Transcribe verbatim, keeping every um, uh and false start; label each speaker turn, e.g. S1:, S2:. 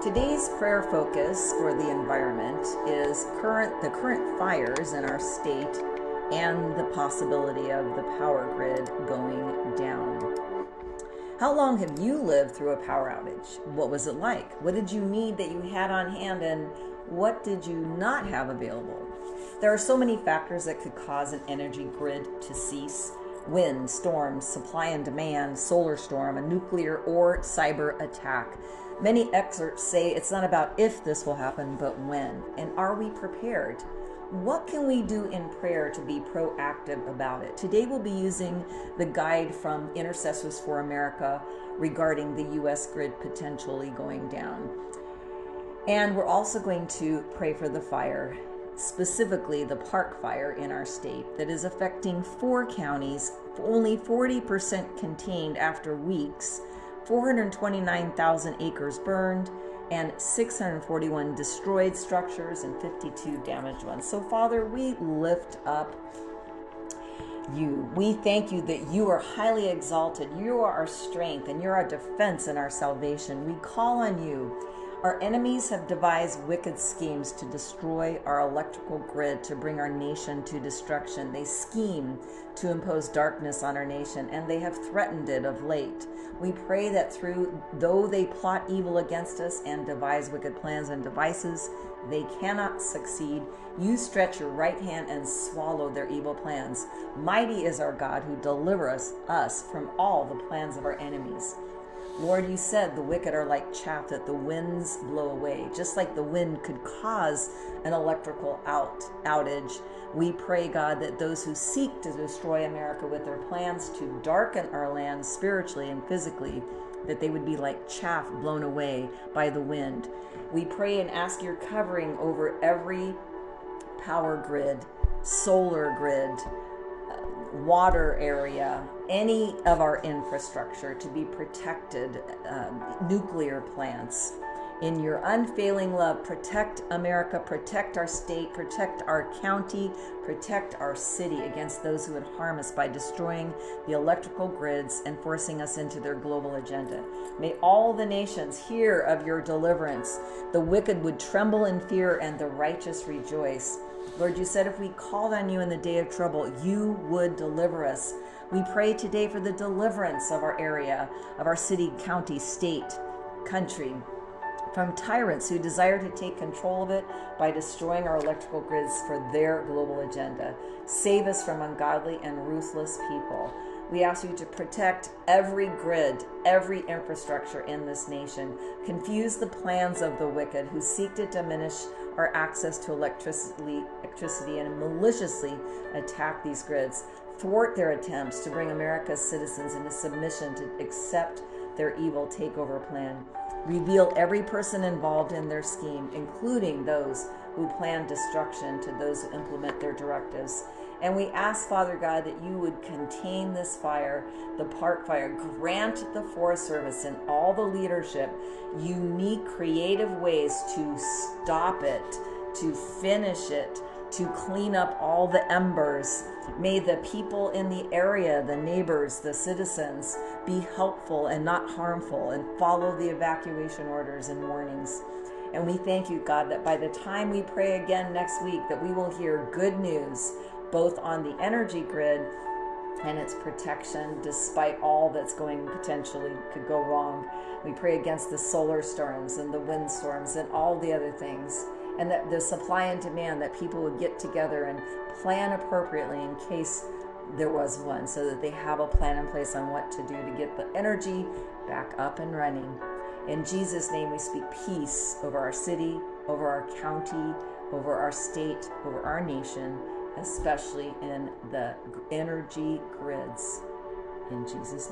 S1: Today's prayer focus for the environment is current the current fires in our state and the possibility of the power grid going down. How long have you lived through a power outage? What was it like? What did you need that you had on hand, and what did you not have available? There are so many factors that could cause an energy grid to cease. Wind, storms, supply and demand, solar storm, a nuclear or cyber attack. Many experts say it's not about if this will happen, but when. And are we prepared? What can we do in prayer to be proactive about it? Today we'll be using the guide from Intercessors for America regarding the U S grid potentially going down. And we're also going to pray for the fire, specifically the Park Fire in our state that is affecting four counties, only forty percent contained after weeks, four hundred twenty-nine thousand acres burned, and six hundred forty-one destroyed structures and fifty-two damaged ones. So Father, we lift up you. We thank you that you are highly exalted. You are our strength and you're our defense and our salvation. We call on you. Our enemies have devised wicked schemes to destroy our electrical grid, to bring our nation to destruction. They scheme to impose darkness on our nation, and they have threatened it of late. We pray that through, though they plot evil against us and devise wicked plans and devices, they cannot succeed. You stretch your right hand and swallow their evil plans. Mighty is our God who delivers us from all the plans of our enemies. Lord, you said the wicked are like chaff that the winds blow away. Just like the wind could cause an electrical out outage, we pray, God, that those who seek to destroy America with their plans to darken our land spiritually and physically, that they would be like chaff blown away by the wind. We pray and ask your covering over every power grid, solar grid, water area, any of our infrastructure to be protected, um, nuclear plants. In your unfailing love, protect America, protect our state, protect our county, protect our city against those who would harm us by destroying the electrical grids and forcing us into their global agenda. May all the nations hear of your deliverance. The wicked would tremble in fear and the righteous rejoice. Lord, you said if we called on you in the day of trouble, you would deliver us. We pray today for the deliverance of our area, of our city, county, state, country, from tyrants who desire to take control of it by destroying our electrical grids for their global agenda. Save us from ungodly and ruthless people. We ask you to protect every grid, every infrastructure in this nation. Confuse the plans of the wicked who seek to diminish our access to electricity, electricity and maliciously attack these grids. Thwart their attempts to bring America's citizens into submission to accept their evil takeover plan. Reveal every person involved in their scheme, including those who plan destruction to those who implement their directives. And we ask, Father God, that you would contain this fire, the Park Fire. Grant the Forest Service and all the leadership unique, creative ways to stop it, to finish it, to clean up all the embers. May the people in the area, the neighbors, the citizens, be helpful and not harmful and follow the evacuation orders and warnings. And we thank you, God, that by the time we pray again next week, that we will hear good news, both on the energy grid and its protection, despite all that's going potentially could go wrong. We pray against the solar storms and the wind storms and all the other things, and that the supply and demand, that people would get together and plan appropriately in case there was one, so that they have a plan in place on what to do to get the energy back up and running. In Jesus' name, we speak peace over our city, over our county, over our state, over our nation, especially in the energy grids. In Jesus' name.